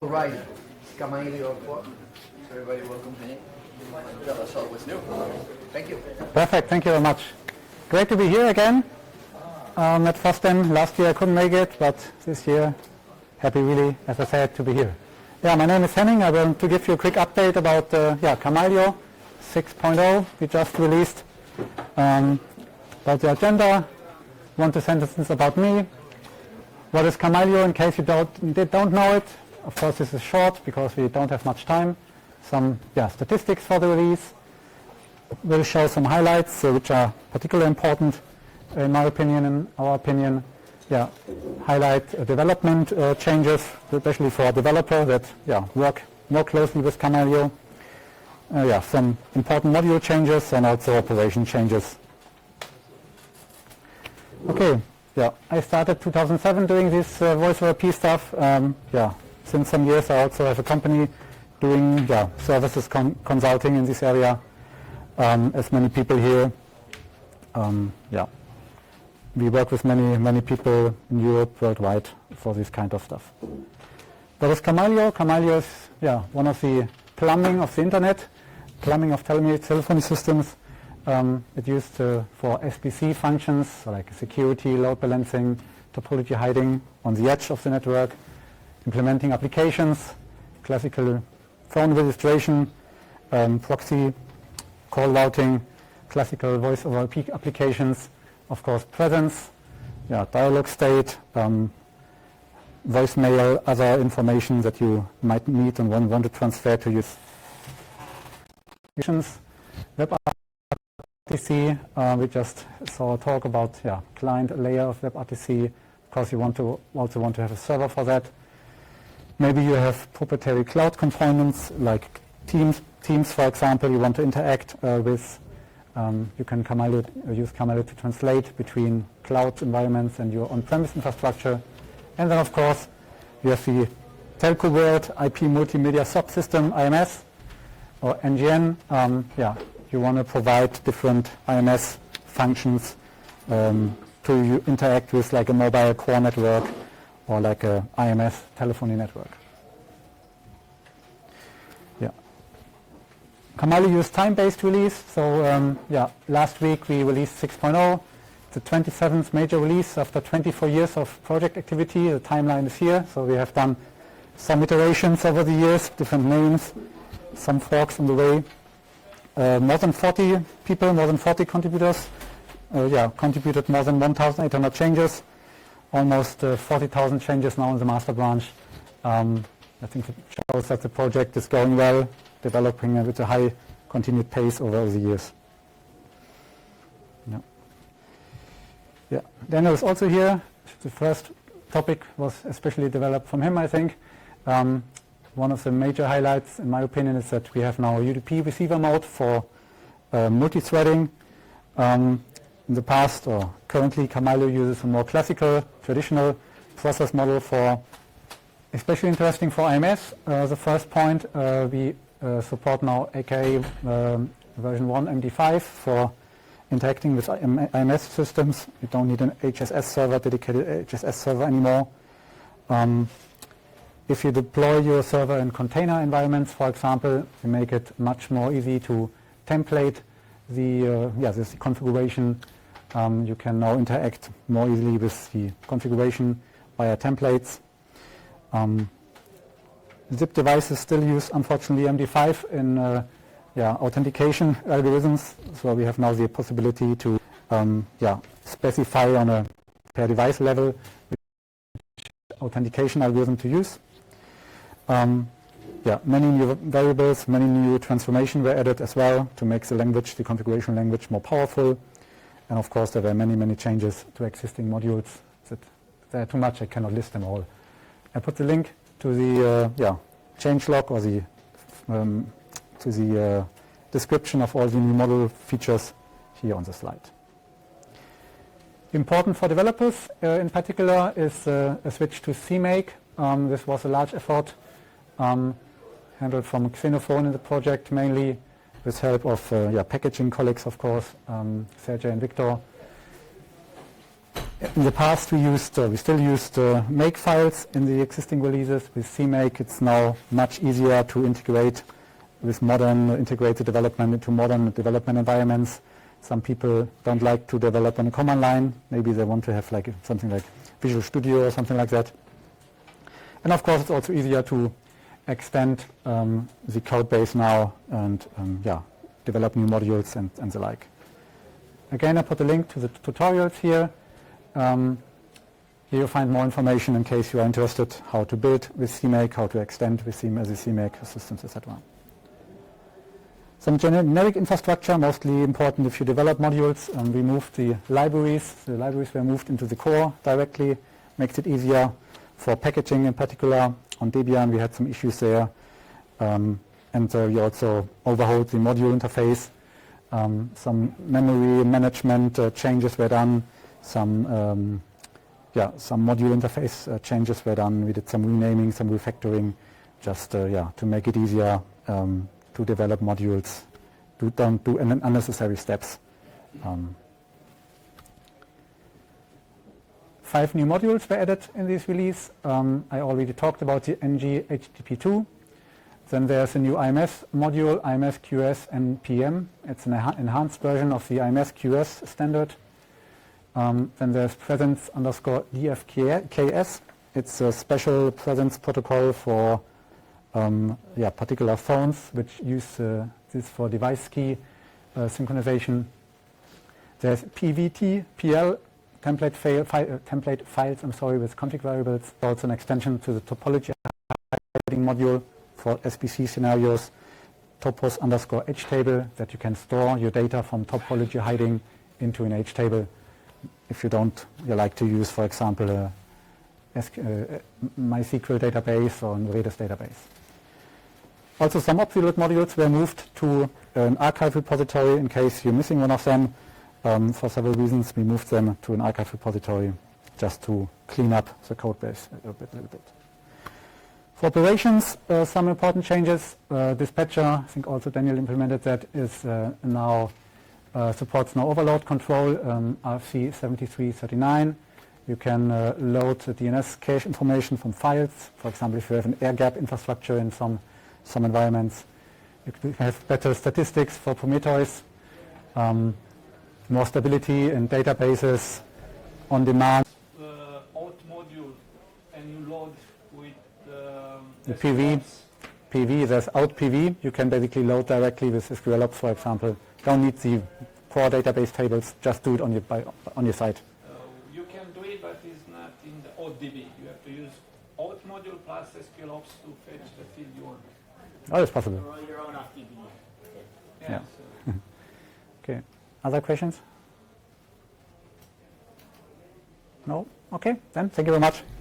Right, Camaleo, everybody welcome. Tell us all what's new. Thank you. Perfect, thank you very much. Great to be here again at FOSDEM. Last year I couldn't make it, but this year, happy really, as I said, to be here. Yeah, my name is Henning. I want to give you a quick update about Camaleo 6.0 we just released. About the agenda, 1 to 2 sentences about me. What is Camaleo in case you don't know it? Of course this is short because we don't have much time. Some statistics for the release. We'll show some highlights which are particularly important in my opinion, in our opinion. Highlight development changes, especially for a developer that work more closely with Camaleo. Some important module changes and also operation changes. Okay, I started 2007 doing this voice over IP stuff. Since some years I also have a company doing services consulting in this area, as many people here. We work with many people in Europe, worldwide, for this kind of stuff. What is Camaleo? Camaleo is one of the plumbing of the internet, plumbing of telephony systems. It's used for SBC functions, like security, load balancing, topology hiding on the edge of the network, implementing applications, classical phone registration, proxy, call routing, classical voice over IP applications, of course presence, dialog state, voicemail, other information that you might need and want to transfer to use. WebRTC, we just saw a talk about client layer of WebRTC. Of course you also want to have a server for that. Maybe you have proprietary cloud components like Teams for example, you want to interact with. You can use Camaleo to translate between cloud environments and your on-premise infrastructure. And then of course you have the telco world, IP multimedia subsystem, IMS or NGN. You want to provide different IMS functions to interact with like a mobile core network or like a IMS telephony network. Camaleo used time-based release, so last week we released 6.0, the 27th major release after 24 years of project activity. The timeline is here, so we have done some iterations over the years, different names, some forks on the way. More than 40 people, more than 40 contributors, contributed more than 1,800 changes, almost 40,000 changes now in the master branch. I think it shows that the project is going well, developing with a high continued pace over the years. Daniel is also here. The first topic was especially developed from him, I think. One of the major highlights, in my opinion, is that we have now a UDP receiver mode for multi-threading. In the past, or currently, Camaleo uses a more classical, traditional process model for, especially interesting for IMS. The first point, we support now AKA version 1 MD5 for interacting with IMS systems. You don't need an HSS server, dedicated HSS server anymore. If you deploy your server in container environments, for example, you make it much more easy to template this configuration. You can now interact more easily with the configuration via templates. Zip devices still use, unfortunately, MD5 in authentication algorithms. So we have now the possibility to specify on a per device level which authentication algorithm to use. Many new variables, many new transformation were added as well to make the configuration language more powerful. And of course there were many changes to existing modules. There are too much, I cannot list them all. I put the link to the changelog or the description of all the new module features here on the slide. Important for developers in particular is a switch to CMake. This was a large effort handled from Xenophone in the project mainly, with help of packaging colleagues, of course, Sergey and Victor. In the past, we still used make files in the existing releases. With CMake, it's now much easier to integrate with modern integrated development into modern development environments. Some people don't like to develop on a command line. Maybe they want to have like something like Visual Studio or something like that. And of course, it's also easier to extend the code base now and develop new modules and the like. Again, I put a link to the tutorials here. Here you'll find more information in case you are interested how to build with CMake, how to extend with the CMake systems, etc. Some generic infrastructure, mostly important if you develop modules. We moved the libraries. The libraries were moved into the core directly. Makes it easier for packaging in particular. On Debian we had some issues there. And we also overhauled the module interface. Some memory management changes were done. Some module interface changes were done. We did some renaming, some refactoring, just to make it easier to develop modules. Don't do unnecessary steps. 5 new modules were added in this release. I already talked about the NG HTTP2. Then there's a new IMS module, IMS QS and PM. It's an enhanced version of the IMS QS standard. Then there's presence underscore DFKS. It's a special presence protocol for particular phones which use this for device key synchronization. There's PVT-PL template files with config variables. Also an extension to the topology hiding module for SBC scenarios. Topos underscore HTable, that you can store your data from topology hiding into an HTable if you like to use, for example, a MySQL database or a Redis database. Also, some obsolete modules were moved to an archive repository in case you're missing one of them. For several reasons, we moved them to an archive repository just to clean up the code base a little bit. For operations, some important changes. Dispatcher, I think also Daniel implemented that, is now supports no overload control, RFC 7339. You can load the DNS cache information from files. For example, if you have an air-gap infrastructure in some environments. You can have better statistics for Prometheus, more stability in databases on demand. Out module, and you load with the PV, there's out PV. You can basically load directly with SQLOps, for example. Don't need the core database tables, just do it on your site. You can do it, but it's not in the ODB. You have to use out module plus SQLOps to fetch the field you want. Oh, it's possible. Roll your own off DB. Yeah. So. Okay. Other questions? No? Okay, then thank you very much.